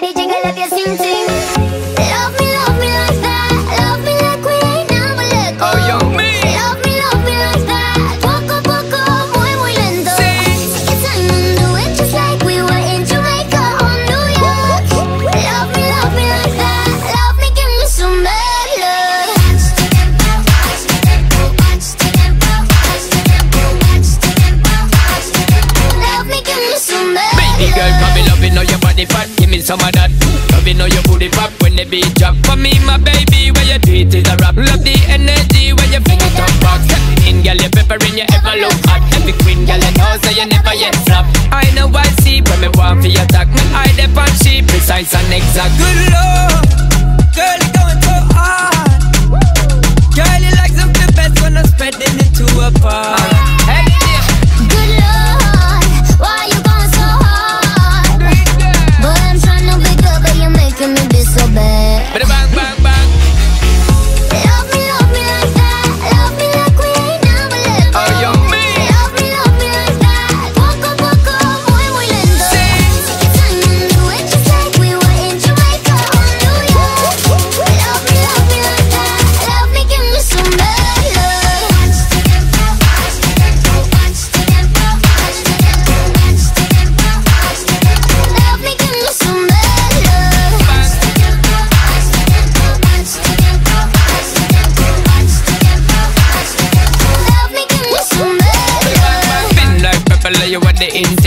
body jiggle up your sing sing. Love me like that. Love me like we ain't never let go. Oh, yo, me. Love me like that. Poco a poco, muy muy lento. Take your time and do it just like we were in Jamaica or New York. Love me like that. Love me, give me some bad love. Love me, give me some bad love. Baby girl, come me loving all your body fat. Give me some of that. Loving all your booty pop when the beat drop. For me, my baby, where you do it is a rap. Love the energy when you fling it up back. In girl, you peppering, you ever look hot. Every queen girl, you know, so you never yet flop. I know I see when me want for your attack. Me eye the pan, she precise and exact. Good lord, girl, you going so hard. Girl, you like something best when I'm spreading it to a bar. Hey, yeah. Good Lord, why you going so hard? Boy, I'm trying to be good, but you're making me be so bad. Bada bang, bang, bang. Love me like that. Love me like we ain't never let go. Oh, yo, me. Love me like that. Poco a poco, muy muy lento. Take your time and do it just like we were in Jamaica or New York. Love me like that. Love me, give me some bad love. Love me, give me some bad love. Love me, give me some bad love. Been like pepper, like you want the in.